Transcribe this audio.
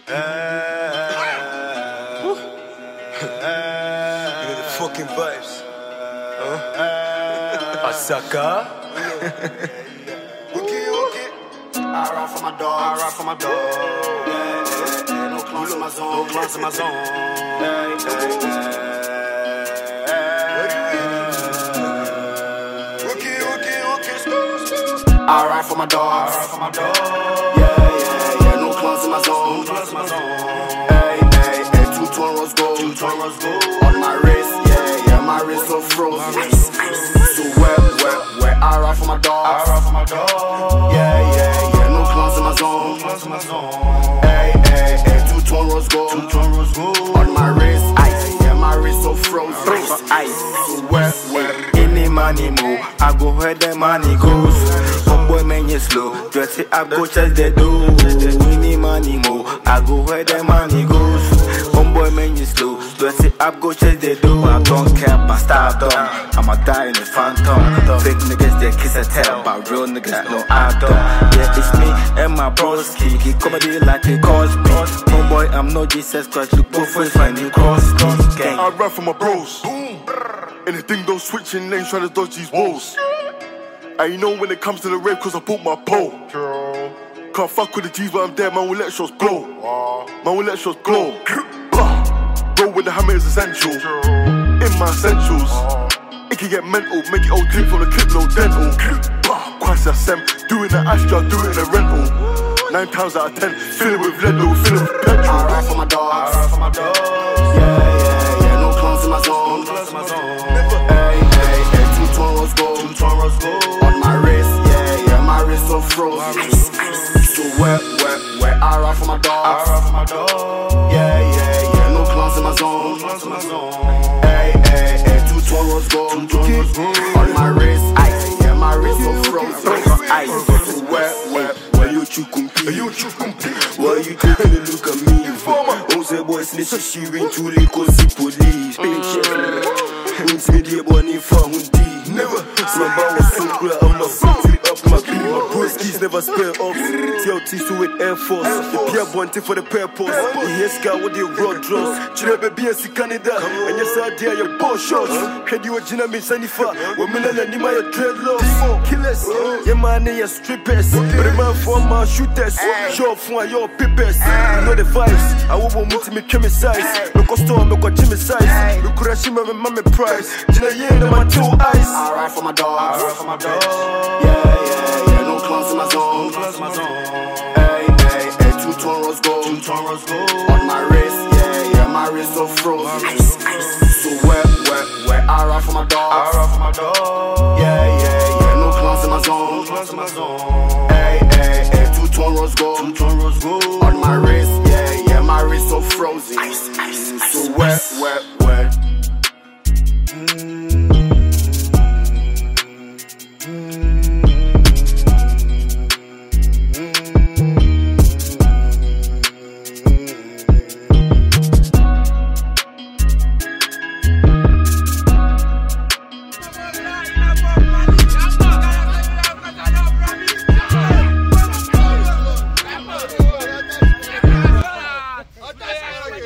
The fucking vibes. Asaka. Okay. I ride for my dog. Yeah. No clowns in my zone. Okay. I ride for my dog. Yeah. No clowns in my zone. Hey. 2 Toros gold. On my wrist. Yeah. My wrist so frozen. So where I ride for my dog. Yeah. No clowns in my zone. Hey. 2 Toros gold. On my wrist. Ice. Yeah. My wrist so frozen. Ice. So where Any money move, I go where the money goes. Homeboy man you slow, dress it up, go chase the dough. Any money move, I go where the money goes. Homeboy man you slow, dress it up, go chase the dough. I don't care about stardom, I'ma die in the phantom. Fake niggas they kiss and tell, but real niggas no I don't. Yeah, it's me and my broski, he comedy like a Cosby. Homeboy, I'm no Jesus Christ, look both ways, find you cross gang. I rap for my bros. Anything don't switching lanes, trying to dodge these walls. And you know when it comes to the rave, cause I bought my pole. Can't fuck with the G's, but I'm there, man, we'll let shots glow. Roll with the hammer is essential. In my essentials. It can get mental, make it all drip from the clip, no dental. Quasi Sem, doing the Astra, doing the rental. 9 times out of 10, filling with lead, no filling with petrol. I ride for my dog. Yeah. No clowns in my zone. Hey. 2 Toros gold. On my wrist. Yeah. My wrist so frozen. So where I ride for my dog. Yeah. No clowns in my zone. Hey. 2 Toros gold. On my wrist. Ice. Yeah. My wrist so frozen. Ice. So where you chukumpi? Why you taking a look at me? Ose boys listen, she went to the cozy police. Who's me the bonnie for hundi? Never. Somebody was so cool, I'm not fully up my beat. My broskies never spare off. TLT so with Air Force. The Pierre Bonte for the purpose. The hair scar with the road draws. Chile baby and see Canada. And yes, I dare your ball shots. Can you imagine me Sanifa? Women and Nima your dreadlocks. Killers. Your man and your strippers. Remember for my shooters. Show for your peppers. You know the vibes. I won't move to me Jimmy size. Look at store, look at Jimmy size. Look at Shima and Mammy price. Gina Yen and my 2 eyes. I ride for my dog. Yeah. No clowns in my zone. Hey. 2 Toros gold. On my wrist. Yeah. My wrist so frozen. So where I ride for my dog. Yeah. No clowns in my zone. Hey. 2 Toros gold.